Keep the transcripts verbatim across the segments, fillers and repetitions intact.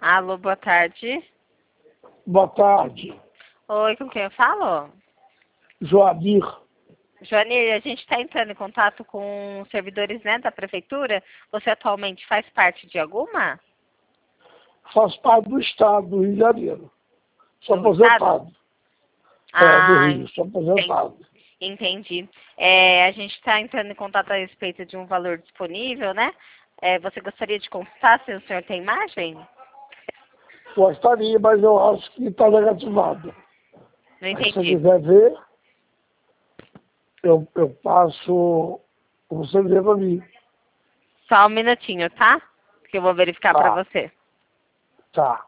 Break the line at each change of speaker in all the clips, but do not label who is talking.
Alô, boa tarde.
Boa tarde,
Oi, com quem eu falo?
Joanir.
Joanir, a gente está entrando em contato com servidores, né, da prefeitura. Você atualmente faz parte de alguma?
Faço parte do Estado do Rio de Janeiro. Sou
Do estado?
aposentado. É, do
Ah,
Rio, sou aposentado.
entendi. É, a gente está entrando em contato a respeito de um valor disponível, né? É, você gostaria de consultar se o senhor tem imagem?
Gostaria, mas eu acho que está negativado.
Não
Aí, se você
entendi.
quiser ver, eu, eu passo você ver para mim.
Só um minutinho, tá? Que eu vou verificar para
Tá,
você.
tá.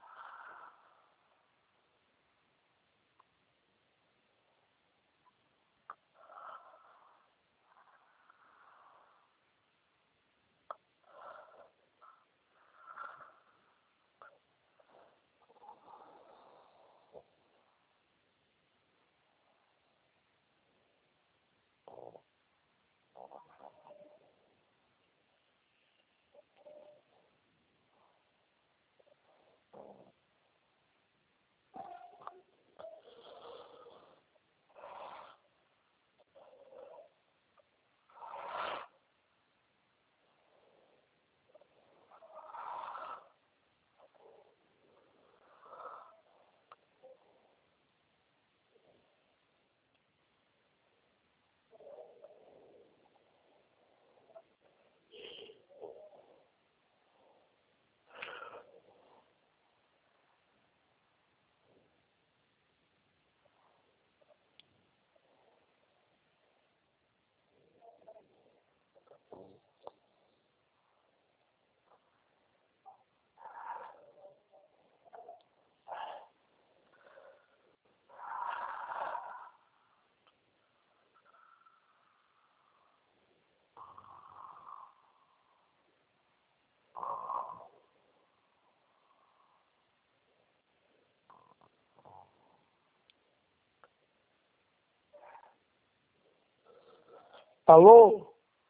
Alô?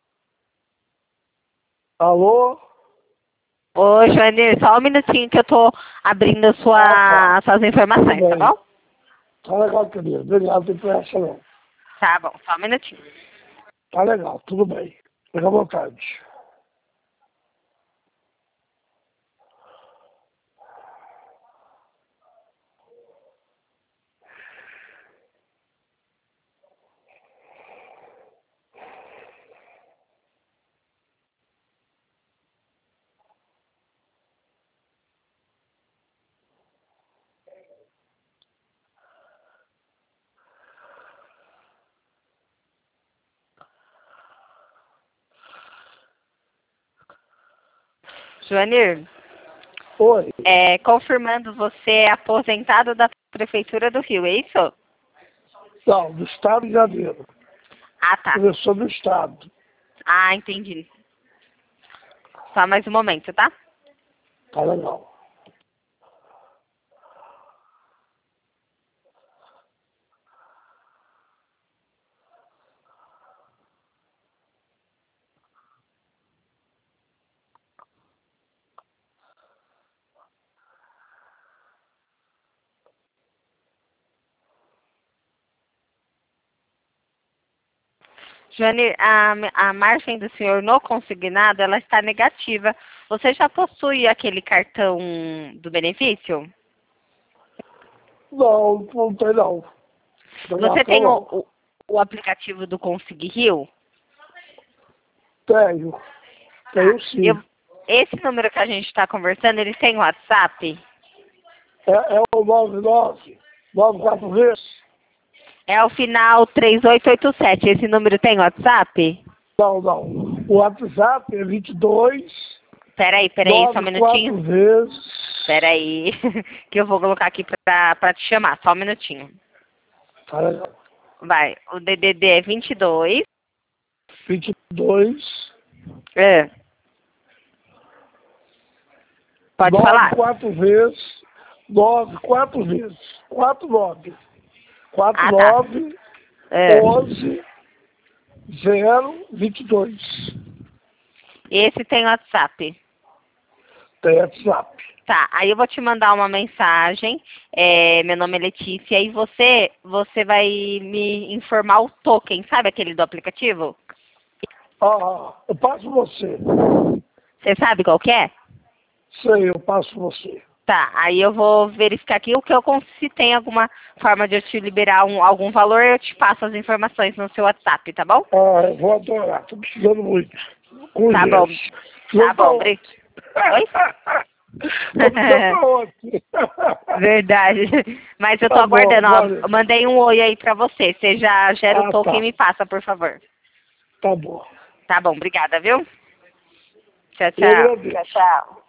Alô?
Ô, Joanir, só um minutinho que eu tô abrindo a
Ah, tá.
sua, suas
Tudo
informações, tá
bem.
bom?
Tá legal, querido. Obrigado, tem pressa não.
Tá bom, só um minutinho.
Tá legal, tudo bem. Fica à vontade.
Joanir,
Oi.
é, confirmando, você é aposentado da Prefeitura do Rio, é isso?
Não, do Estado de Janeiro.
Ah, tá.
Eu sou do Estado.
Ah, entendi. Só mais um momento, tá?
Tá legal.
Joanir, a, a margem do senhor no consignado, ela está negativa. Você já possui aquele cartão do benefício?
Não, não tem não. Não tem
Você
cartão
tem o,
não.
o, o aplicativo do Consig Rio?
Tenho.
Tá.
Tenho sim.
Eu, esse número que a gente está conversando, ele tem WhatsApp?
É, é o nove nove, nove quatro vezes.
É o final três oito oito sete. Esse número tem WhatsApp?
Não, não. O WhatsApp é vinte e dois,
Peraí, peraí, só um
nove quatro
minutinho.
vezes.
Peraí, que eu vou colocar aqui pra, pra te chamar, só um minutinho.
Tá legal.
Vai, o D D D é vinte e dois.
vinte e dois,
É. Pode
nove
falar?
quatro vezes. nove quatro vezes. quatro nove. quatro
Ah, tá.
nove,
É.
onze, zero, vinte e dois.
Esse tem WhatsApp.
Tem WhatsApp.
Tá, aí eu vou te mandar uma mensagem, é, meu nome é Letícia, e você, você vai me informar o token, sabe aquele do aplicativo?
Ah, eu passo você.
Você sabe qual que é?
Sei, eu passo você.
Tá, aí eu vou verificar aqui o que eu cons- se tem alguma forma de eu te liberar um, algum valor, eu te passo as informações no seu WhatsApp, tá bom?
Ah, eu vou adorar, tô precisando muito. Com
Tá bom,
gente.
tá bom, Bri. Oi?
Tô precisando pra ontem.
Verdade. Mas eu tô
Tá bom,
aguardando, ó.
valeu.
Eu mandei um oi aí pra você. Você já gera o
Ah,
token
tá.
e me passa, por favor.
Tá bom.
Tá bom, obrigada, viu? Tchau,
Eu
tchau.
agradeço.
Tchau, tchau.